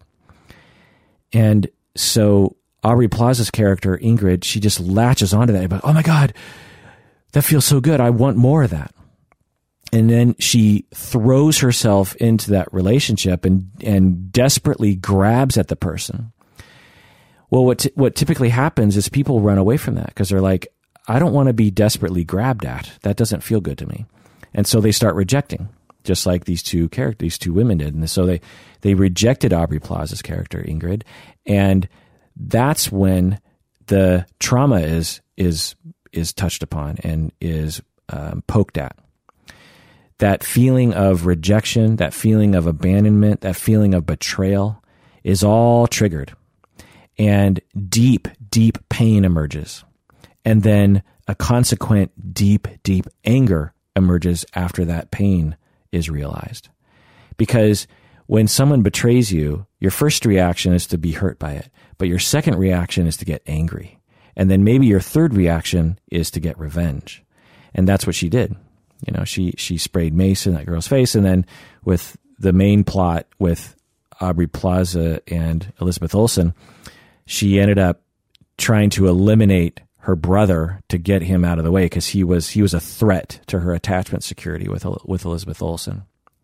And so Aubrey Plaza's character, Ingrid, she just latches onto that. But, oh my God, that feels so good. I want more of that. And then she throws herself into that relationship and, and desperately grabs at the person. Well, what, t- what typically happens is people run away from that because they're like, I don't want to be desperately grabbed at. That doesn't feel good to me. And so they start rejecting, just like these two characters, these two women did. And so they, they rejected Aubrey Plaza's character, Ingrid. And that's when the trauma is, is, is touched upon and is um, poked at. That feeling of rejection, that feeling of abandonment, that feeling of betrayal is all triggered. And deep, deep pain emerges. And then a consequent deep, deep anger emerges after that pain is realized. Because when someone betrays you, your first reaction is to be hurt by it, but your second reaction is to get angry. And then maybe your third reaction is to get revenge. And that's what she did. You know, she, she sprayed mace in that girl's face. And then with the main plot with Aubrey Plaza and Elizabeth Olsen, she ended up trying to eliminate her brother to get him out of the way because he was he was a threat to her attachment security with with Elizabeth Olsen.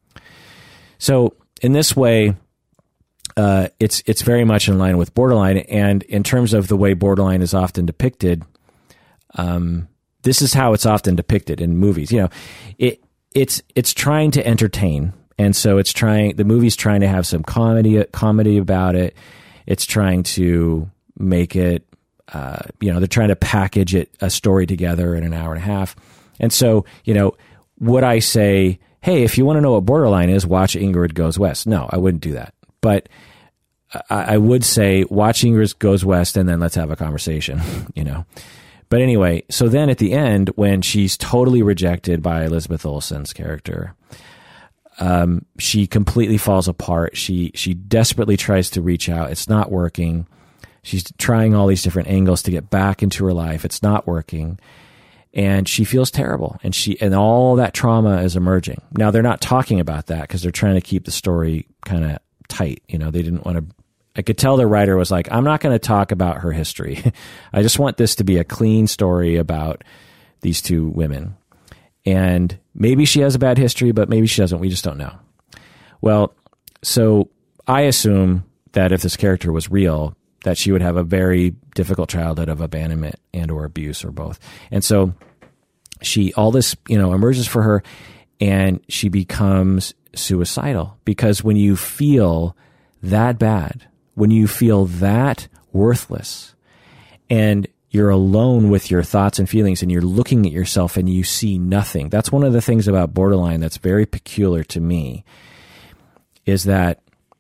So in this way, uh, it's it's very much in line with Borderline, and in terms of the way Borderline is often depicted, um, this is how it's often depicted in movies. You know, it it's it's trying to entertain, and so it's trying the movie's trying to have some comedy comedy about it. It's trying to make it. Uh, you know, they're trying to package it, a story together in an hour and a half. And so, you know, would I say, hey, if you want to know what Borderline is, watch Ingrid Goes West? No, I wouldn't do that. But I, I would say, watch Ingrid Goes West and then let's have a conversation, you know. But anyway, so then at the end, when she's totally rejected by Elizabeth Olsen's character, um, she completely falls apart. She, she desperately tries to reach out. It's not working. She's trying all these different angles to get back into her life. It's not working. And she feels terrible. And she and all that trauma is emerging. Now, they're not talking about that because they're trying to keep the story kind of tight. You know, they didn't want to... I could tell the writer was like, I'm not going to talk about her history. I just want this to be a clean story about these two women. And maybe she has a bad history, but maybe she doesn't. We just don't know. Well, so I assume that if this character was real, that she would have a very difficult childhood of abandonment and or abuse or both. And so she, all this, you know, emerges for her and she becomes suicidal because when you feel that bad, when you feel that worthless and you're alone with your thoughts and feelings and you're looking at yourself and you see nothing. That's one of the things about Borderline that's very peculiar to me is that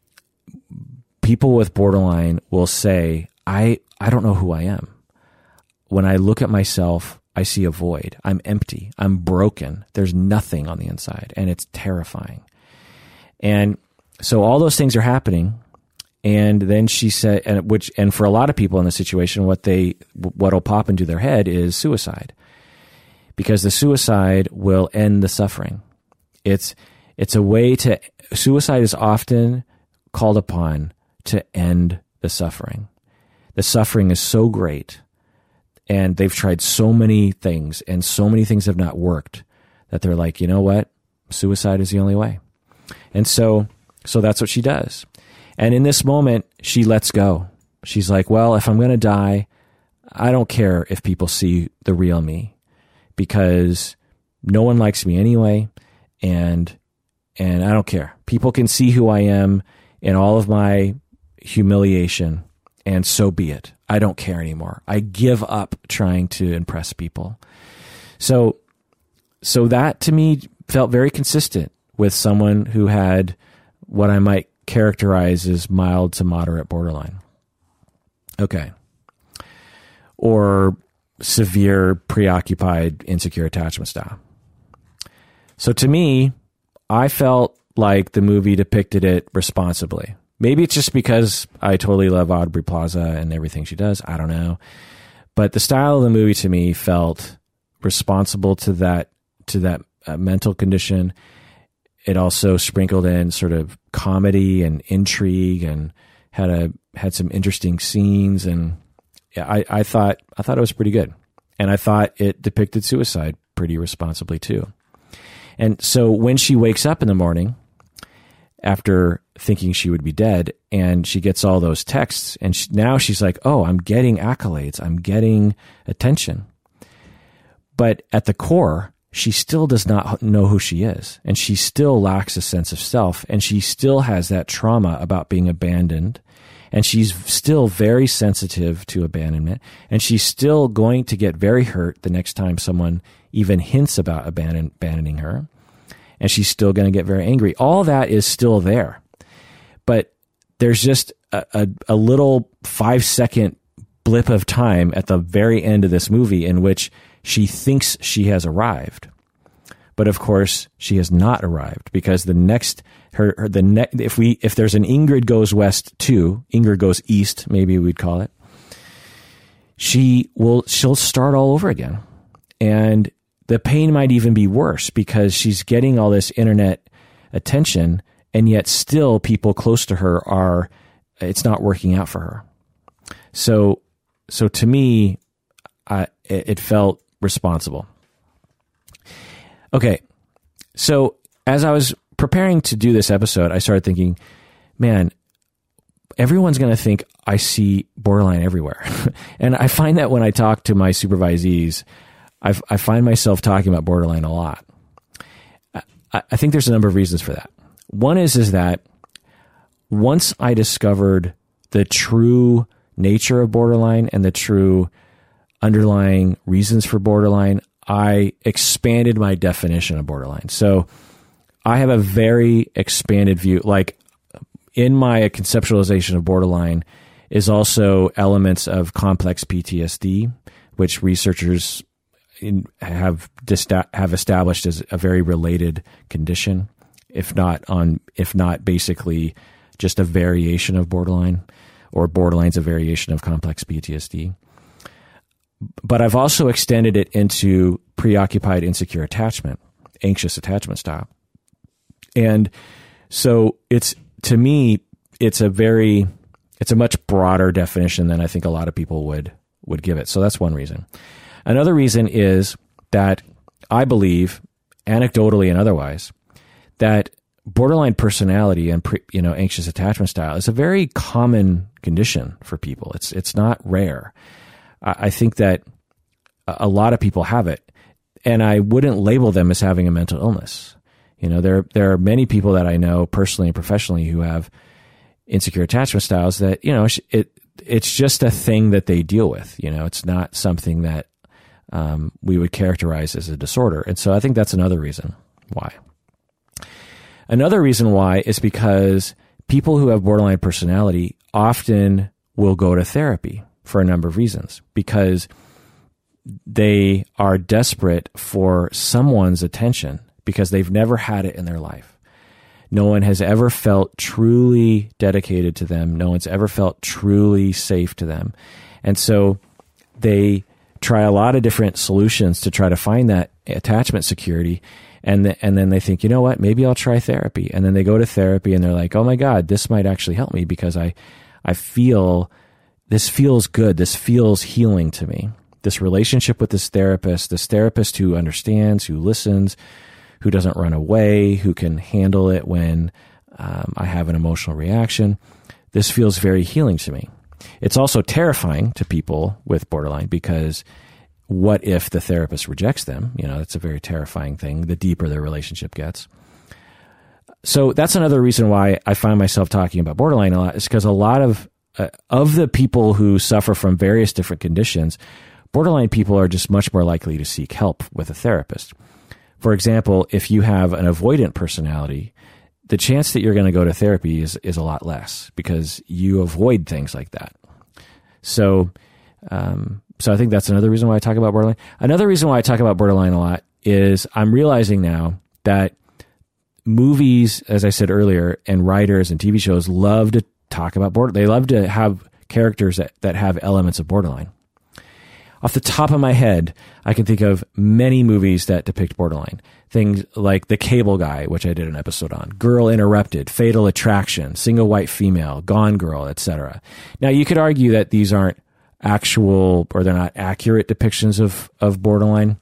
people with borderline will say, I, I don't know who I am. When I look at myself, I see a void. I'm empty. I'm broken. There's nothing on the inside, and it's terrifying. And so all those things are happening. And then she said, and which, and for a lot of people in the situation, what they, what'll pop into their head is suicide, because the suicide will end the suffering. It's, it's a way to, suicide is often called upon to end the suffering. The suffering is so great, and they've tried so many things, and so many things have not worked, that they're like, you know what? Suicide is the only way. And so, so that's what she does. And in this moment, she lets go. She's like, well, if I'm going to die, I don't care if people see the real me, because no one likes me anyway, and and I don't care. People can see who I am in all of my humiliation, and so be it. I don't care anymore. I give up trying to impress people. So, so that to me felt very consistent with someone who had what I might characterize as mild to moderate borderline. Okay. Or severe, preoccupied, insecure attachment style. So to me, I felt like the movie depicted it responsibly. Maybe it's just because I totally love Aubrey Plaza and everything she does. I don't know. But the style of the movie to me felt responsible to that, to that uh, mental condition. It also sprinkled in sort of comedy and intrigue and had a, had some interesting scenes. And I, I thought, I thought it was pretty good. And I thought it depicted suicide pretty responsibly too. And so when she wakes up in the morning after thinking she would be dead, and she gets all those texts, and she, now she's like, oh, I'm getting accolades. I'm getting attention. But at the core, she still does not know who she is, and she still lacks a sense of self, and she still has that trauma about being abandoned, and she's still very sensitive to abandonment, and she's still going to get very hurt the next time someone even hints about abandon, abandoning her, and she's still going to get very angry. All that is still there. But there's just a, a, a little five second blip of time at the very end of this movie in which she thinks she has arrived. But of course, she has not arrived, because the next, her, her the ne- if we, if there's an Ingrid Goes West two, Ingrid Goes East, maybe we'd call it, she will, she'll start all over again. And the pain might even be worse, because she's getting all this internet attention, and yet still people close to her are, it's not working out for her. So, so to me, I, it, it felt responsible. Okay. So as I was preparing to do this episode, I started thinking, man, everyone's going to think I see borderline everywhere. And I find that when I talk to my supervisees, I've, I find myself talking about borderline a lot. I, I think there's a number of reasons for that. One is, is that once I discovered the true nature of borderline and the true underlying reasons for borderline, I expanded my definition of borderline. So I have a very expanded view. Like in my conceptualization of borderline is also elements of complex P T S D, which researchers in, have dista- have established as a very related condition, if not on, if not basically just a variation of borderline, or borderline's a variation of complex P T S D. But I've also extended it into preoccupied insecure attachment, anxious attachment style. And so it's, to me, it's a very, it's a much broader definition than I think a lot of people would, would give it. So that's one reason. Another reason is that I believe, anecdotally and otherwise, that borderline personality and pre, you know, anxious attachment style is a very common condition for people. It's, it's not rare. I think that a lot of people have it, and I wouldn't label them as having a mental illness. You know, there there are many people that I know personally and professionally who have insecure attachment styles that, you know, it it's just a thing that they deal with. You know, it's not something that um, we would characterize as a disorder. And so I think that's another reason why. Another reason why is because people who have borderline personality often will go to therapy for a number of reasons, because they are desperate for someone's attention because they've never had it in their life. No one has ever felt truly dedicated to them. No one's ever felt truly safe to them. And so they try a lot of different solutions to try to find that attachment security. And, th- and then they think, you know what, maybe I'll try therapy. And then they go to therapy and they're like, oh my God, this might actually help me because I, I feel this feels good. This feels healing to me. This relationship with this therapist, this therapist who understands, who listens, who doesn't run away, who can handle it when um, I have an emotional reaction. This feels very healing to me. It's also terrifying to people with borderline because what if the therapist rejects them? You know, that's a very terrifying thing, the deeper their relationship gets. So that's another reason why I find myself talking about borderline a lot, is because a lot of Uh, of the people who suffer from various different conditions, borderline people are just much more likely to seek help with a therapist. For example, if you have an avoidant personality, the chance that you're going to go to therapy is, is a lot less because you avoid things like that. So, um, so I think that's another reason why I talk about borderline. Another reason why I talk about borderline a lot is I'm realizing now that movies, as I said earlier, and writers and T V shows love to talk about border. They love to have characters that, that have elements of borderline. Off the top of my head, I can think of many movies that depict borderline. Things like The Cable Guy, which I did an episode on, Girl Interrupted, Fatal Attraction, Single White Female, Gone Girl, et cetera. Now, you could argue that these aren't actual or they're not accurate depictions of, of borderline,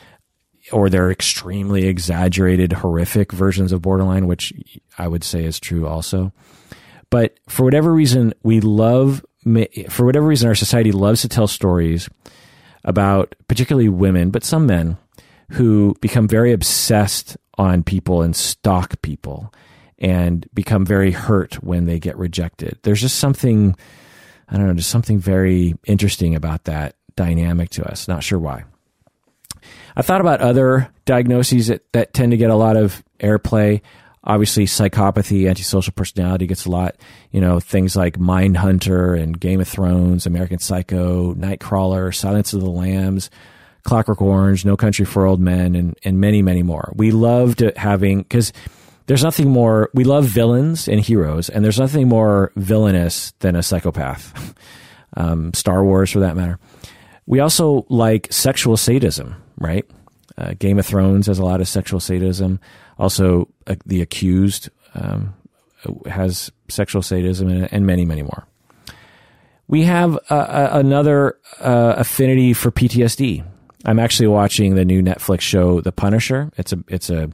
or they're extremely exaggerated, horrific versions of borderline, which I would say is true also. But for whatever reason, we love, for whatever reason, our society loves to tell stories about particularly women, but some men, who become very obsessed on people and stalk people and become very hurt when they get rejected. There's just something, I don't know, just something very interesting about that dynamic to us. Not sure why. I've thought about other diagnoses that, that tend to get a lot of airplay. Obviously, psychopathy, antisocial personality gets a lot, you know, things like Mindhunter and Game of Thrones, American Psycho, Nightcrawler, Silence of the Lambs, Clockwork Orange, No Country for Old Men, and, and many, many more. We loved having, because there's nothing more, we love villains and heroes, and there's nothing more villainous than a psychopath. um, Star Wars, for that matter. We also like sexual sadism, right? Uh, Game of Thrones has a lot of sexual sadism. Also, uh, The Accused um, has sexual sadism and, and many, many more. we have uh, uh, another uh, affinity for P T S D. I'm actually watching the new Netflix show, The Punisher. It's a, it's a,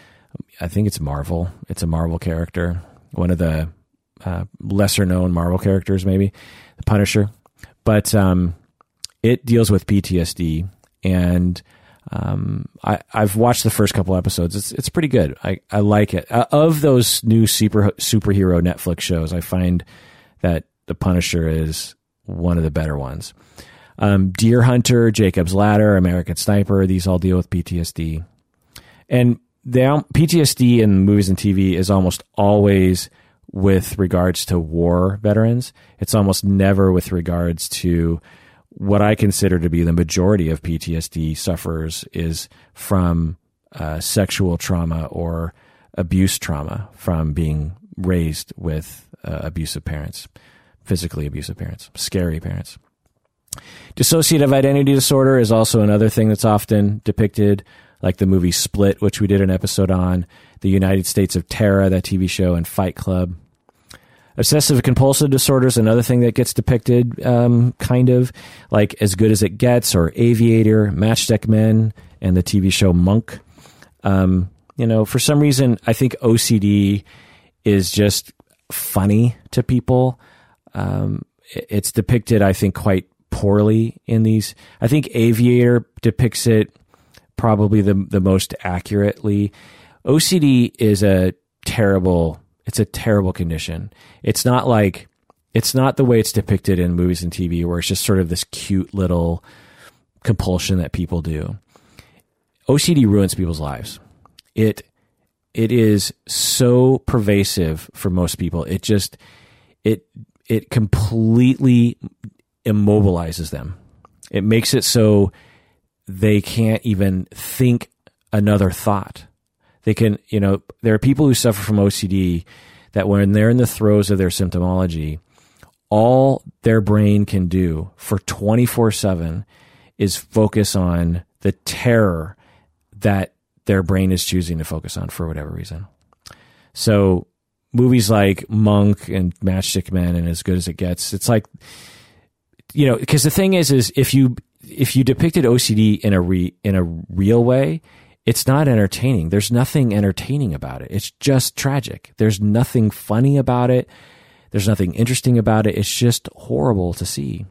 I think it's Marvel. It's a Marvel character, one of the uh, lesser known Marvel characters, maybe, The Punisher. But um, it deals with P T S D, and um, I, I've watched the first couple episodes. It's it's pretty good. I, I like it. Uh, of those new super superhero Netflix shows, I find that The Punisher is one of the better ones. Um, Deer Hunter, Jacob's Ladder, American Sniper, these all deal with P T S D. And the P T S D in movies and T V is almost always with regards to war veterans. It's almost never with regards to what I consider to be the majority of P T S D sufferers is from uh, sexual trauma or abuse trauma from being raised with uh, abusive parents, physically abusive parents, scary parents. Dissociative identity disorder is also another thing that's often depicted, like the movie Split, which we did an episode on, The United States of Terror, that T V show, and Fight Club. Obsessive compulsive disorder is another thing that gets depicted, um, kind of like As Good as It Gets, or Aviator, Matchstick Men, and the T V show Monk. Um, you know, for some reason, I think O C D is just funny to people. Um, it's depicted, I think, quite poorly in these. I think Aviator depicts it probably the the most accurately. O C D is a terrible, it's a terrible condition. It's not like, it's not the way it's depicted in movies and T V, where it's just sort of this cute little compulsion that people do. O C D ruins people's lives. It it is so pervasive for most people. It just it it completely immobilizes them. It makes it so they can't even think another thought. They can, you know, there are people who suffer from O C D that when they're in the throes of their symptomology, all their brain can do for twenty-four seven is focus on the terror that their brain is choosing to focus on for whatever reason. So movies like Monk and Matchstick Men and As Good as It Gets, it's like, you know, because the thing is, is if you if you depicted O C D in a re, in a real way, it's not entertaining. There's nothing entertaining about it. It's just tragic. There's nothing funny about it. There's nothing interesting about it. It's just horrible to see.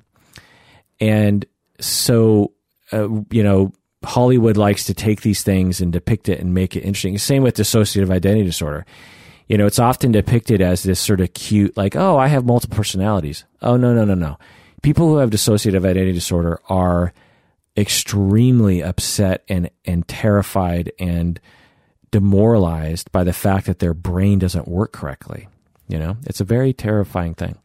And so, uh, you know, Hollywood likes to take these things and depict it and make it interesting. Same with dissociative identity disorder. You know, it's often depicted as this sort of cute, like, oh, I have multiple personalities. Oh, no, no, no, no. People who have dissociative identity disorder are extremely upset and, and terrified and demoralized by the fact that their brain doesn't work correctly. You know, it's a very terrifying thing.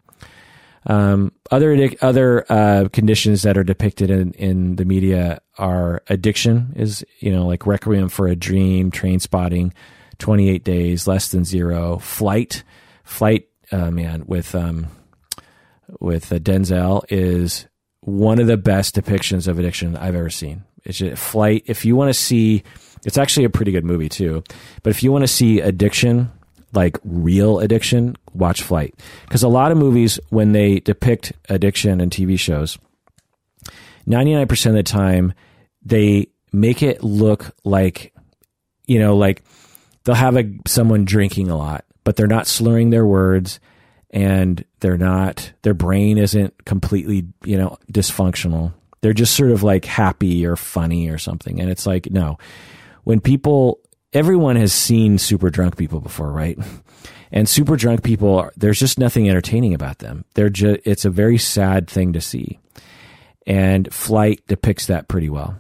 Um, other other uh, conditions that are depicted in, in the media are addiction, is, you know, like Requiem for a Dream, Trainspotting, twenty-eight days, Less Than Zero, Flight. Flight, uh, man, with um, with uh, Denzel is one of the best depictions of addiction I've ever seen. It's just, Flight, if you want to see, it's actually a pretty good movie too, but if you want to see addiction, like real addiction, watch Flight. Because a lot of movies, when they depict addiction in T V shows, ninety-nine percent of the time, they make it look like, you know, like they'll have a, someone drinking a lot, but they're not slurring their words, and they're not, their brain isn't completely, you know, dysfunctional. They're just sort of like happy or funny or something. And it's like, no, when people, everyone has seen super drunk people before, right? And super drunk people, there's just nothing entertaining about them. They're just, it's a very sad thing to see. And Flight depicts that pretty well.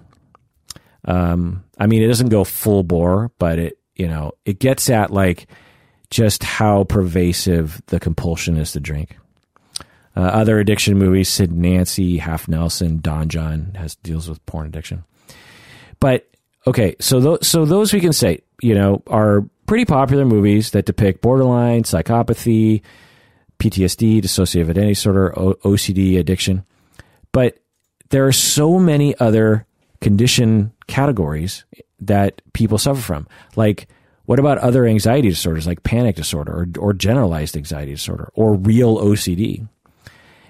Um, I mean, it doesn't go full bore, but it, you know, it gets at like just how pervasive the compulsion is to drink. Uh, other addiction movies, Sid and Nancy, Half Nelson, Don John has deals with porn addiction. But okay, so those, so those we can say, you know, are pretty popular movies that depict borderline, psychopathy, P T S D, dissociative identity disorder, o- OCD, addiction. But there are so many other condition categories that people suffer from. Like, what about other anxiety disorders like panic disorder or, or generalized anxiety disorder or real O C D?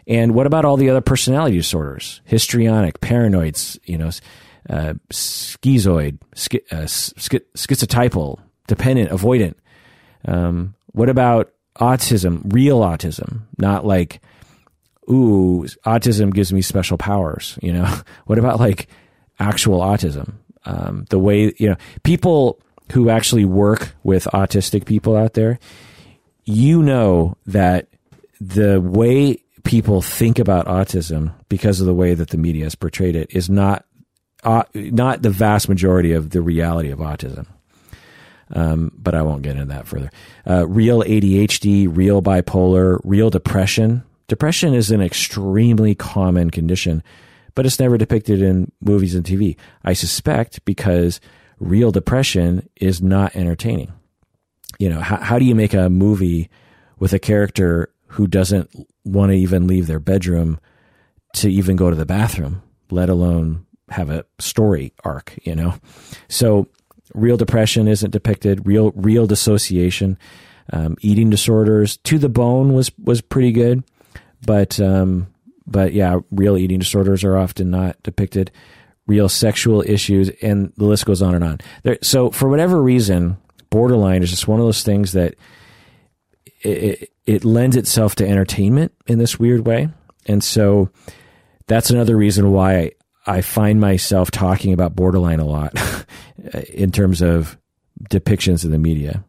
And what about all the other personality disorders? Histrionic, paranoid, you know, uh, schizoid, sch- uh, sch- schizotypal, dependent, avoidant. Um, what about autism, real autism, not like, ooh, autism gives me special powers, you know? What about like actual autism? Um, the way, you know, people who actually work with autistic people out there, you know that the way people think about autism because of the way that the media has portrayed it is not, uh, not the vast majority of the reality of autism. Um, but I won't get into that further. Uh, real A D H D, real bipolar, real depression. Depression is an extremely common condition, but it's never depicted in movies and T V. I suspect because real depression is not entertaining. You know, how, how do you make a movie with a character who doesn't want to even leave their bedroom to even go to the bathroom, let alone have a story arc, you know? So real depression isn't depicted. Real, real dissociation, um, eating disorders. To the Bone was, was pretty good, but, um, but yeah, real eating disorders are often not depicted. Real sexual issues, and the list goes on and on. There, so for whatever reason, borderline is just one of those things that it, it, it lends itself to entertainment in this weird way. And so that's another reason why I, I find myself talking about borderline a lot in terms of depictions in the media.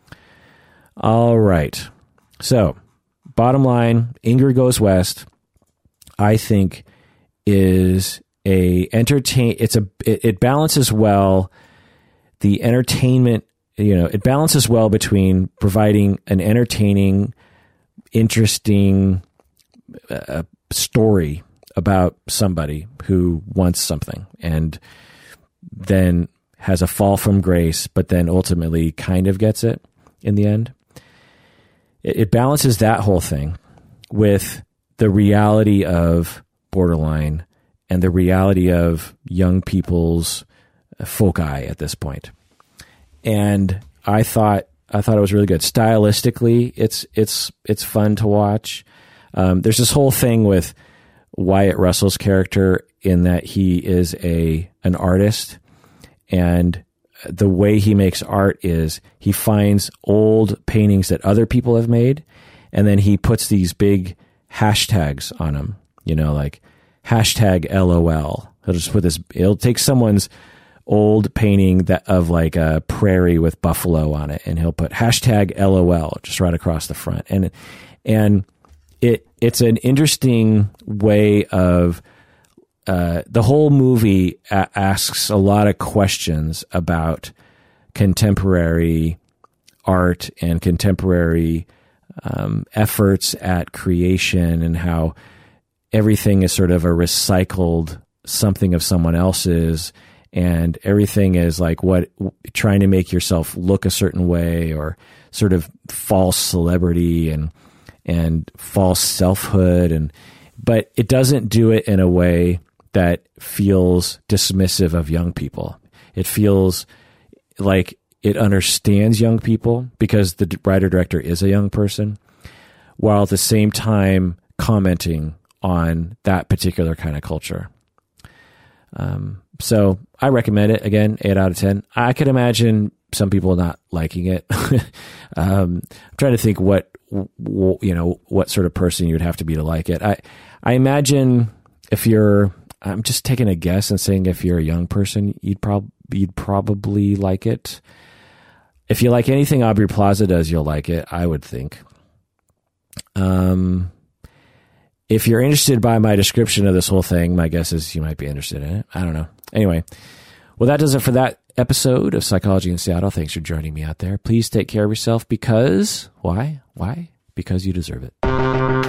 All right. So, bottom line, Ingrid Goes West, I think, is a entertain. It's a it, it balances well the entertainment. You know, it balances well between providing an entertaining, interesting uh, story about somebody who wants something and then has a fall from grace, but then ultimately kind of gets it in the end. It, it balances that whole thing with the reality of borderline and the reality of young people's foci at this point. And I thought I thought it was really good. Stylistically, it's it's it's fun to watch. Um, there's this whole thing with Wyatt Russell's character in that he is a an artist, and the way he makes art is he finds old paintings that other people have made, and then he puts these big hashtags on them, you know, like hashtag L O L. He'll just put this, he'll take someone's old painting that of like a prairie with buffalo on it, and he'll put hashtag L O L just right across the front. And, and it, it's an interesting way of, uh, the whole movie a- asks a lot of questions about contemporary art and contemporary um, efforts at creation, and how everything is sort of a recycled something of someone else's, and everything is like what trying to make yourself look a certain way, or sort of false celebrity and and false selfhood, and but it doesn't do it in a way that feels dismissive of young people. It feels like it understands young people because the writer-director is a young person, while at the same time commenting on that particular kind of culture. Um, so I recommend it. Again, eight out of ten. I could imagine some people not liking it. um, I'm trying to think what, w- you know, what sort of person you'd have to be to like it. I, I imagine if you're, I'm just taking a guess and saying if you're a young person, you'd prob you'd probably like it. If you like anything Aubrey Plaza does, you'll like it, I would think. Um, if you're interested by my description of this whole thing, my guess is you might be interested in it. I don't know. Anyway, well, that does it for that episode of Psychology in Seattle. Thanks for joining me out there. Please take care of yourself because, why? Why? Because you deserve it.